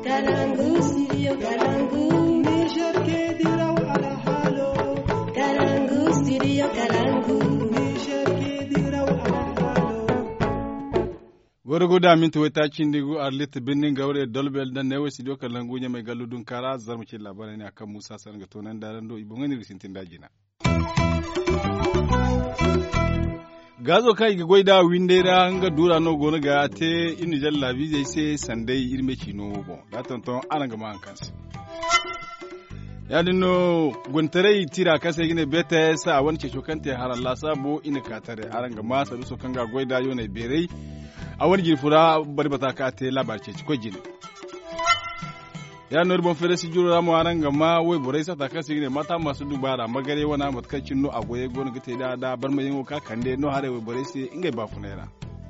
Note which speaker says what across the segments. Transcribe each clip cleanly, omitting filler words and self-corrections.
Speaker 1: Kalangu, studio Kalangu.
Speaker 2: Niger ke diraw ala halo.
Speaker 1: Kalangu, studio Kalangu.
Speaker 2: Niger ke diraw ala halo.
Speaker 3: Gorgoda min to ta cindigu arlit binnin gawre dolbel dan ne studio Kalangu nya mai galludun kara zarmu ci labarai ne akan Musa Sanga to nan daran do ibon ngani risintin dajina. Gazo kai ga goida windera nga dura no gona ga te inu jalla vise se sandai irme chino bon da tonton ananga man kansi ya dinno guntarai tira kase gine bete sa wance chokante haralla sabo ina katare aranga ma sa so kanga goida yo ne berei a wani girfura bari bata ka te labarce ko jini ya nor bon fere si juro ramo aranga ma wai borai sa ta kase gine mata masu dubara magare wana matkacin no agoye gona gite da bar mai yin ka kande no hare wai borai sai ingai ba funera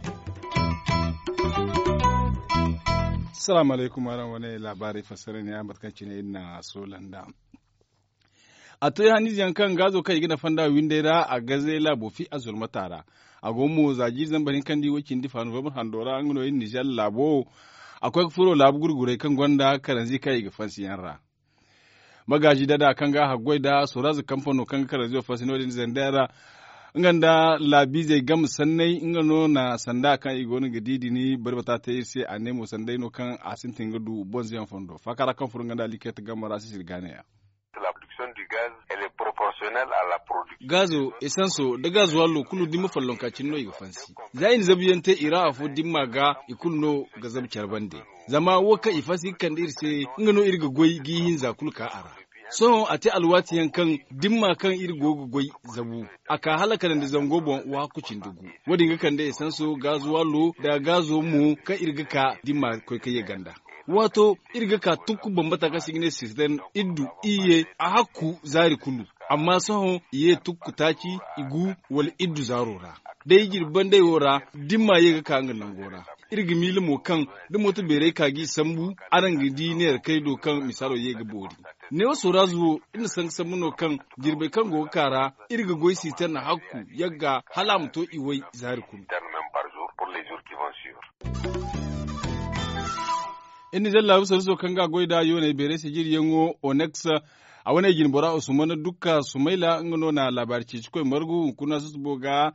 Speaker 3: assalamu alaikum aran wani labari fasara ne ya matkacin ne ina solanda a to ya hanijan kan gazo kai gina fanda windera a gazela bofi azul matara a gomo zaji zambarin kandi wakin difan robin handora an gno yin nijal labo akwai furo labu gurgure kan gwanda karanzi kai ga fansiyan ra magaji dada kan ga hagwai da surazu kamfano kan karanzi fasinodin zandara nganda labi zai gam sannai ngano na sanda kan igoni gadidi ni barbata ta yi sai a nemo sandai no kan asintin gudu bonziyan fondo fakara kan furun ganda liketa gamara su shirgane ya
Speaker 4: la production du gaz elle est proportionnelle à la production
Speaker 3: gazo esanso da gazo wallo kulu dimma fallon kacin no ifansi zayin zabiyante ira afu dimma ga ikulno ga zabcar bande zama waka ifasi kan dirse ngano irga goyi gihin zakul ka ara so ate alwati yankan dimma kan irgo goyi zabu aka halaka da zango bon wa kucin dugu wadin ga kan da esanso gazo wallo da gazo mu ka irga ka dimma kai ganda wato irga ka tukku bambata ka signe system iddu iye a hakku zari kullu amma soho iye tukku taki igu wal iddu zarora dai girban dai wora dimma yega ka ngan gora irga milimo kan da moto bere kagi sambu aran gidi ne kai do kan misalo yega bori ne wasu razu ina san samuno kan girbe kan go kara irga goyi sitar na hakku yaga halamto iwai zari kullu inni jalla bu sarso kanga goida yone bere se jiri yango onex a wane gin bora usman dukka sumaila ngono na labarci ciko margu kuna su boga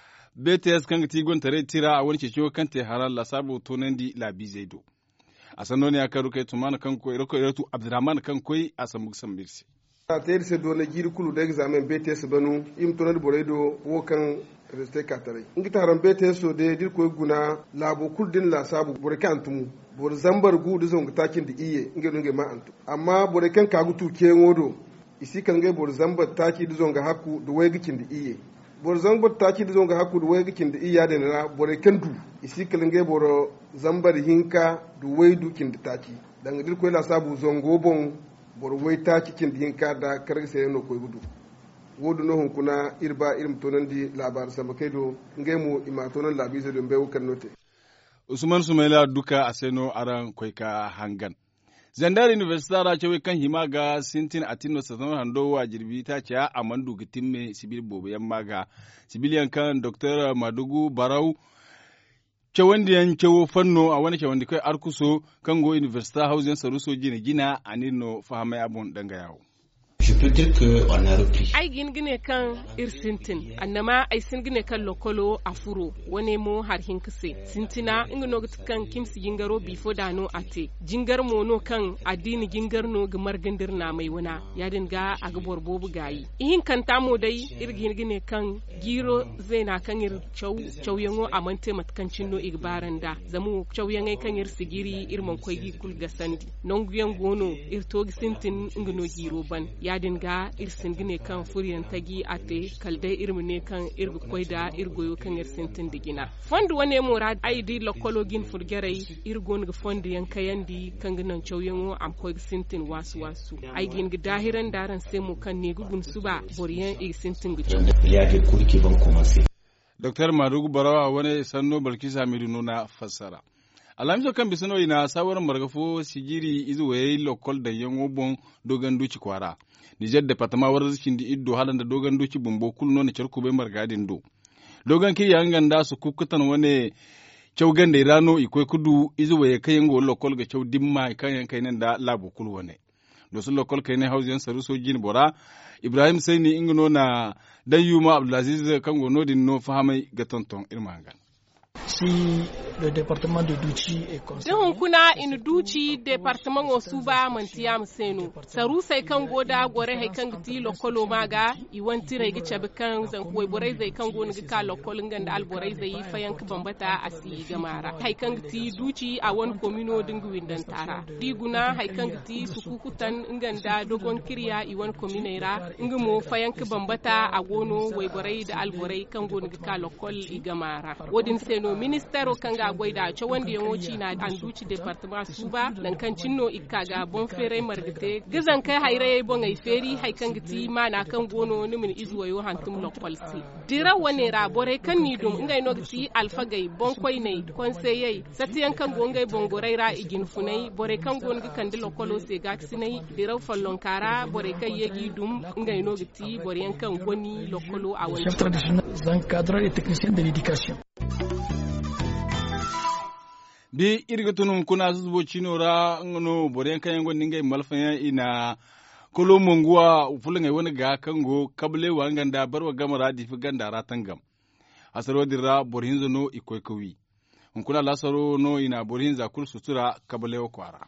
Speaker 3: BTS kanga tigon tare tira a wani cece kante haral la sabo tonandi la bizaido a sanoni aka ruke tumana kanko irko iratu abdurrahman kanko a samu sambirsi
Speaker 5: a tayar se dole jiri kulu da examen BTS banu im tonandi boredo wokan reste katare ngita haram BTS so de dirko guna labo kuldin la sabu borekan tumu bor zambar gudu zon takin da iye nge ma antu amma bore kan kagu tuke ngodo isi kan ge bor zambar taki da zon ga hakku da wai gikin da iye bor zambar taki da zon ga hakku da wai gikin da iya da na bore kan du isi kan ge bor zambar hinka da wai dukin da taki dan dir ko la sabu zon gobon bor wai taki kin da hinka da karga sai no koy gudu wodu no hunkuna irba irim tonandi labar sama kaido nge mu ima tonan labise do mbewu kan note
Speaker 3: Usman Sumaila duka a seno aran kwaika hangan. Zandar Universitara cewa kan himaga sintin atino sasanar hando wa jirbi ta ce a mandu gitin me sibil bobayan maga. Sibiliyan kan Dr. Madugu Barau cewandiyan cewo fanno a wani cewandi kai arkuso kan go Universita Hausin Saruso gina a nino fahamai abun dangayawo.
Speaker 6: Je peux dire qu'on a repris.
Speaker 7: Ai gine kan irsintin annama ai sin gine kan lokolo afuro wane mo har hinkse sintina ingno kan kimsi gingaro bifo dano ate jingar mono kan adini gingar no gamar gandir na mai wana yadin ga aga borbobu gayi ihin kan tamo dai irgin gine kan giro zaina kan ir chawyango amante matkancin no igbaranda zamu chawyangai kan ir sigiri irman koygi kulga sandi nonguyan gono irtogi sintin ingno giro ban yadin ga irsin gine kan furiyan tagi ate kalde irmine kan irgu koida irgoyo kan irsintin digina fondu wane murad aidi lokologin furgerai irgon ga fondu yankayandi kan ginan chawyango am koy sintin wasu ai gin ga dahiran daran semu kan ne gugun suba boriyan irsintin gicho
Speaker 6: ya de cours qui vont commencer.
Speaker 3: Dr. Madugu Barawa wani sanno Balkisa Hamidu nuna fassara. Alamiso kan bisano ina sawar margafo sigiri izuwaye lokol da yango bon dogan duci kwara. Nijar departement warzishin di iddo halanda dogan duci bumbo kulno ne charku be margadin do. Dogan kiri an ganda su kukutan wani cew gande rano ikoi kudu izu waye kayen go lokol ga cew dimma kayen kayen da labu kulwane do su lokol kayen hausiyan saruso jin bora Ibrahim Saini ingno na Dayuma Abdulaziz kango nodin no fahamai ga tonton irmangan.
Speaker 8: Si le département de Douchi est concerné.
Speaker 7: Don kuna in Douchi département o suba mantiyam seno. Saru sai kan goda gore hay kan giti lokolo maga i wanti rai gice kan zan kuwai borai zai kan goni ka lokolin ganda alborai zai fayan ka bambata asi gamara. Hay kan giti Douchi a wani komino dingu windan tara. Diguna hay kan giti sukukutan inganda dogon kirya i wani kominera ingimo fayan ka bambata a gono wai borai da alborai kan goni ka lokol i gamara. Wodin seno ministero kanga goida ce wanda yawanci na an duci departement suba nan kan cinno ikaga bon fere margite gizan kai haire bon ai feri hay kan giti mana kan gono ni min izwayo hantum lokolsi dira wane ra bore kan ni dum ngai no giti alfagai bon koy nei conseiller satiyan kan gongai bon goraira igin funai bore kan gon gi kan lokolo se gaksinai dira fallon kara bore kai yegi dum ngai no giti bore yan kan goni lokolo a wani
Speaker 8: chef traditionnel encadreur et technicien de l'éducation.
Speaker 3: Bi irgatunun kuna zubo cinora ngono boren kayan gon ningai malfanya ina kolo monguwa fulanga wani ga kango kable wanganda barwa gamara difi ganda ratangam asaro dirra borhinzo no ikoykowi kuna lasaro no ina borhinza kul sutura kable kwara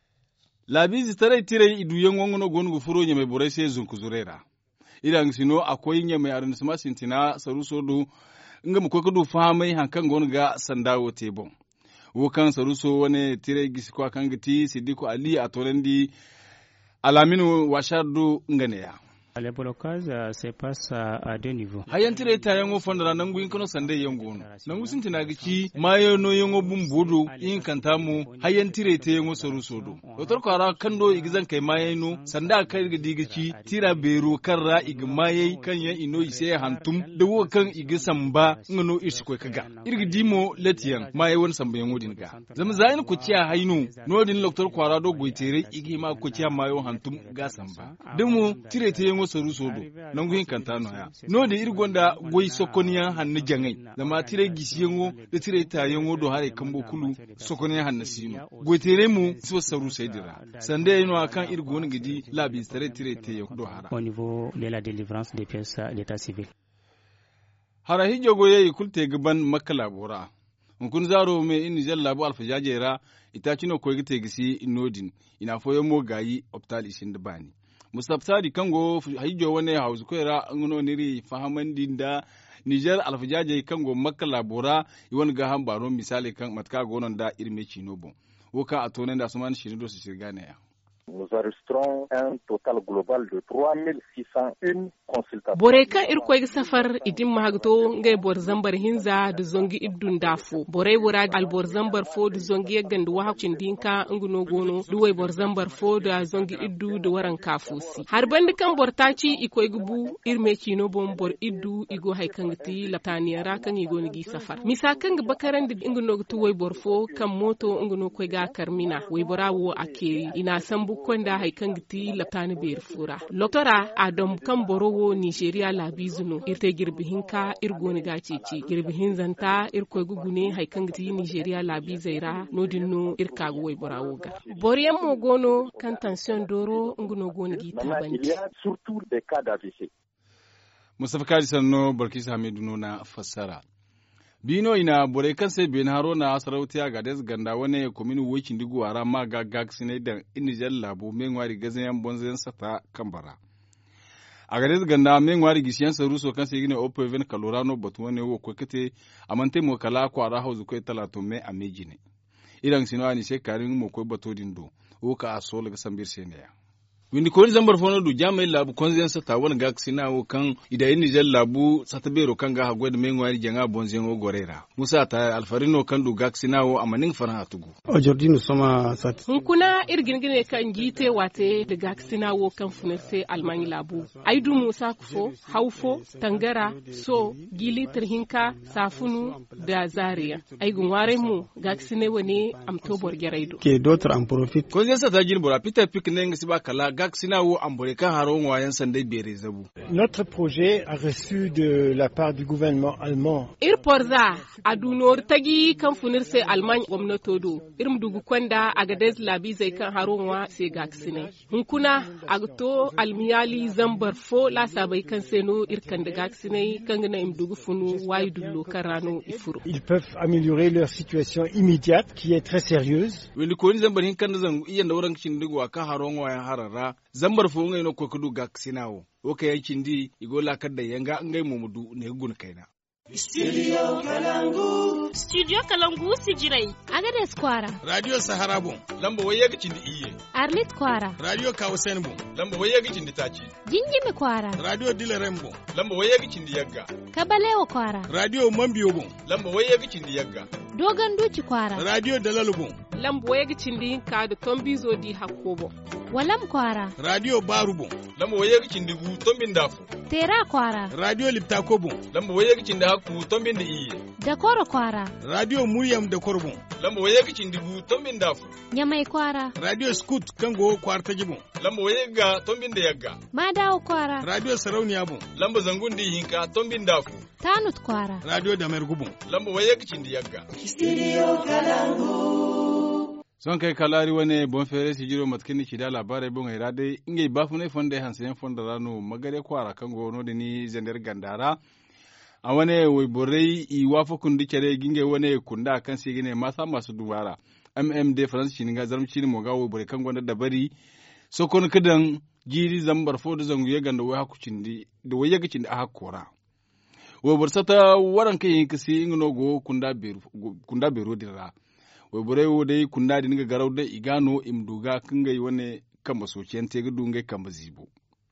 Speaker 3: labizi tare tire idu yengongo gongo furo nyame borai sai zunkuzurera idan sino akoy nyame arin sama sintina sarusodu ngam ko kudu famai hankan gonga sandawo tebon wokan saruso wani tire gisi kwa kan giti Sidiko Ali a tolendi alaminu washardu nganeya.
Speaker 9: Le blocage se passe à deux niveaux.
Speaker 3: Hayan tire ta yango fondara nangu inkono sande yango no. Nangu sintina gici mayo no yango bumbudu in kantamu hayan tire ta yango saruso do. Otor kwara kando igizan kai mayo no sanda kai gici tira beru karra igmaye kan ya ino ise hantum da wo kan igisan ba ngono irsi ko kaga. Irgi dimo letiyan mayo won samba yango dinga. Zama zayin ku ciya hainu no din doktor kwara do goitere igi ma ku ciya mayo hantum ga samba. Demo tire ta yango sarusodo nangu yin kantano ya no da irgonda goy sokoniya hannu jangai zama tire gisiyengo da tire ta yengo do hare kambo kulu sokoniya hannu sino goitere mu so saru sai dira sande yino akan irgon gidi labi tire te do hara
Speaker 9: au niveau de la délivrance des pièces d'état civil
Speaker 3: hara hijo goye kulte gaban makala bora kun zaro me in jallabu alfajajera ita kino ko gite gisi inodin ina foyo mo gayi optali shin da bani Mustapha kango haijo wane hausu kwera ngono niri fahamandin da Niger alfajaje kango makka labora iwan ga han baro misali kan matka gonon da irme chinobo woka atonen da suman shinido su shirgane ya.
Speaker 10: Nous enregistrons un total global de 3601 consultations.
Speaker 7: Boreka irkoy safar idin mahagto ngay bor zambar hinza de zongi iddun dafo. Boray wora al bor zambar fo de zongi gandu wa hakcin dinka nguno gono duway bor zambar fo da zongi iddu de waran kafusi. Har bandi kan bortaci ikoy gubu irme kino bom bor iddu igo hay kangti lataniyara kan igo nigi safar. Misa kan bakaran de nguno to way bor fo kan moto nguno koy ga karmina way borawo akeri ina sambu konda hay kangti latani ber fura loktora adom kan borowo Nigeria la bizuno irte girbihinka irgoni gacici girbihin zanta irkoy gugune hay kangti Nigeria la bizaira nodinno irkago way borawo ga boriyam mo gono kan tension doro nguno goni gita banti
Speaker 10: surtout des cas d'AVC.
Speaker 3: Mustafa Kadi sanno Barkisa Hamidu na fassara bino ina bore kan sai ben harona sarautiya ga des ganda wane kominu wakin digu ara ma ga gaksine da inijal labo menwari gazayan bonzen sata kambara a ga des ganda menwari gishiyan saruso kan sai gine open kalorano batu wane wo kokete amante mo kala ko ara hauzu ko talato me amejine idan sinwani sai karin mo ko bato dindo wo ka asol ga sambir sene windi ko zambar fono du jamai labu konzen sata wani gaksina wo kan ida inijal labu satabero kan ga hagwed menwari janga bonzen wo gorera musa ta alfarino kan du gaksina wo amanin faran atugu
Speaker 11: aujourd'hui nous sommes sat
Speaker 7: kuna irgingine kan gite wate da gaksina wo kan funese almani labu aidu musa kufo haufo tangara so gili tirhinka safunu da zaria aigun ware mu gaksine woni amto borgeraido
Speaker 11: que d'autres en profitent
Speaker 3: konzen sata gin bora peter pikne ngisi ba kala gaksina wo ambore kan haron wayan sandai bere zabu.
Speaker 11: Notre projet a reçu de la part du gouvernement allemand.
Speaker 7: Irporza adunor tagi kan funir sai Alman gwamnato do irin dugu kwanda a gadez labi zai kan haron wa sai gaksine. Hunkuna agto almiyali zambar fo la sabai kan seno irkan da gaksine kan gina imdugu funu wayu dullo karano ifuro.
Speaker 11: Ils peuvent améliorer leur situation immédiate qui est très sérieuse.
Speaker 3: Wani ko ni zambar hin kan zan iya da wurin cin digwa kan haron wayan harara zambar fo ngai no ko kudu gaksinawo. Oka yankin di igola kadda yanga ngai mumudu ne gun kaina.
Speaker 1: Studio Kalangu.
Speaker 12: Studio Kalangu sijirai.
Speaker 13: Agades Kwara.
Speaker 3: Radio Saharabo. Lamba waye gicin di iye.
Speaker 13: Arlit Kwara.
Speaker 3: Radio Kausenbo. Lamba waye gicin di taci.
Speaker 13: Jinjimi Kwara.
Speaker 3: Radio Dilerembo. Lamba waye gicin di yagga.
Speaker 13: Kabalewa Kwara.
Speaker 3: Radio Mambiyobo. Lamba waye gicin di yagga.
Speaker 13: Dogon Duci Kwara.
Speaker 3: Radio Dalalubo.
Speaker 7: Lamba waye gicin di ka da Tombizo di Hakobo.
Speaker 13: Walam Kwara.
Speaker 3: Radio Barubo. Lamba waye gicin di gu Tombin Dafu.
Speaker 13: Tera Kwara.
Speaker 3: Radio Liptakobo. Lamba waye gicin da haku Tombin da iye.
Speaker 13: Dakoro Kwara.
Speaker 3: Radio Muryam da Korbo. Lamba waye gicin di gu Tombin Dafu.
Speaker 13: Nyamai Kwara.
Speaker 3: Radio Scoot kango kwarta jibo. Lamba waye ga Tombin da yagga.
Speaker 13: Madawo Kwara.
Speaker 3: Radio Sarauniya bo. Lamba zangun di hinka Tombin Dafu.
Speaker 13: Tanut Kwara.
Speaker 3: Radio Damer Gubo. Lamba waye gicin di yagga.
Speaker 1: Studio Kalangu.
Speaker 3: Son kai kalari wane bon fere si jiro matkini kida labare bon irade inge bafune fonde hansen fonda rano magare kwara kango no deni zender gandara a wane we borei I wafo kundi kere ginge wane kunda kan sigine masa masu dubara MMD France shininga zarmchini moga we bore kango da dabari sokon kidan jiri zambar fodo zangu ye ganda we hakucindi da we yagicindi a hakora we borsata waran kai kisi ingno go kunda beru dira we bore wo dai kunda dinga garau da igano imduga kinga wane kamba socien te gudu ngai kamba zibo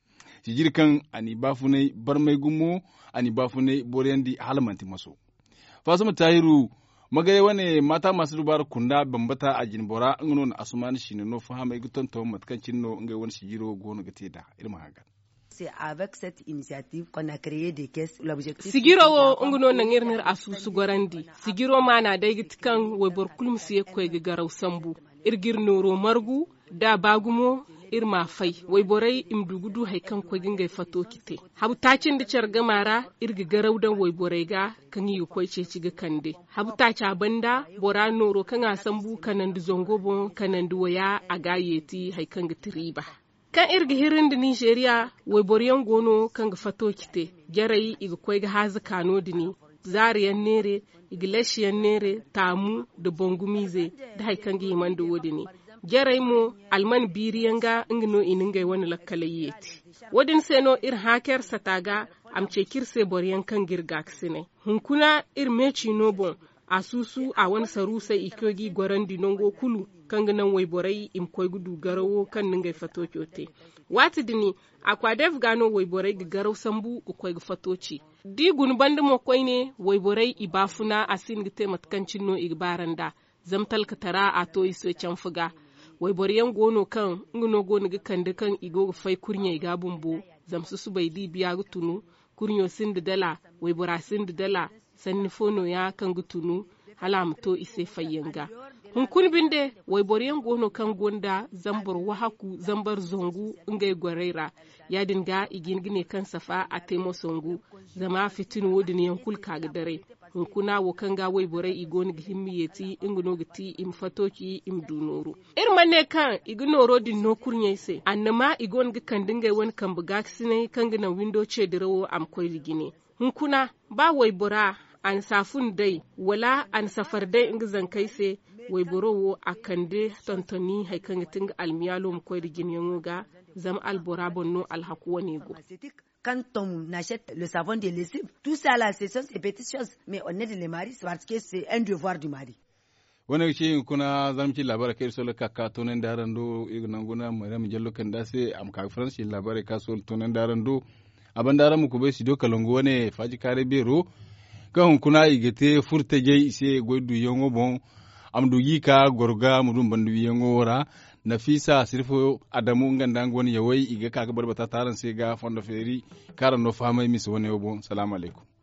Speaker 3: sijir kan ani bafune barmai gumo ani bafune borendi halmanti maso fasuma tahiru magare wane mata masu dubar kunda bambata a jinbora ngono na asumani shine no fahama igutan to matkancin no ngai wani sijiro gono gate da ilma haga.
Speaker 14: C'est avec cette initiative qu'on a créé des caisses. L'objectif
Speaker 7: Sigiro wo nguno na ngirnir asusu gorandi. Sigiro mana dai gitkan webor kulmsi ko ga garau sambu. Irgir noro margu da bagumo irma fai. Weborai imdugudu haikan ko gingai fato kite. Habu tacin da carga mara irgi garau dan weborai ga kan yi ko ce ciga kande. Habu taca banda bora noro kan asambu kanan du zongobo kanan du waya agayeti haikan gitriba. Kan irga hirin da Nigeria, wai boriyan gono kan ga fato kite, gyarai iga kwai ga hazi kano dini, zariyan nere, iga lashiyan nere, tamu da bongumize da haikan ga yiman da wodini. Gyarai mo alman biriyan ga ingino iningai wani lakkalayyeti. Wadin seno ir haker sataga amce kirse boriyan kan girga kisine. Hunkuna ir meci nobon, asusu a wani sarusa ikogi gwaran dinongo kulu kan ganan waiborai im koy gudu garawo kan ningai fato kyote wati dini akwadev gano waiborai ga garau sambu ko koy ga fatoci di gun bande mo koy ne waiborai ibafuna asin gite matkancin no igbaranda zamtal katara ato iso canfuga waiboriyan gono kan ngono gono ga kande kan igo fai kurnya iga bumbu zamsu su bai di biya gutunu kurnyo sindu dala waibora sindu dala sanni fono ya kan gutunu halamto ise fayyanga hunkun binde waiboriyan gono kan gonda zambar wahaku zambar zongu ngai gwareira ya dinga igin gine kan safa a temo songu zama fitin wodin yankul kaga dare hunkuna wo kan ga waiborai igon gihimmiyeti inguno giti im fatoki im dunoro irmanne kan ignoro din no kurnye se annama igon ga kan dinga won kan buga sine kan gina window ce dirawo am koy ligine hunkuna ba waibora an safun dai wala an safar dai ingizan kai se waiborowo a kande tontoni haikan tinga almiyalo mu koy ligine yoga zam albora bonno alhaku wani go.
Speaker 14: Quand on achète le savon de lessive, tout ça là, ce sont ces petites choses. Mais on aide les maris parce que c'est un devoir du mari.
Speaker 3: Wani shi kuna zamci labara kai so kaka tonen darando igna maram jallo kan dase am ka France labara ka so tonen darando aban daram ku be sido kalongo wane faji kare bero kan kuna igete furte je ise goydu yongo bon am dugi ka gorga mudum bandu yongo wora Nafisa sirfo Adamu nganda ngoni yawai iga kaga barbata taran sai ga fondo feri karan no fama mi so woni obo salamu alaikum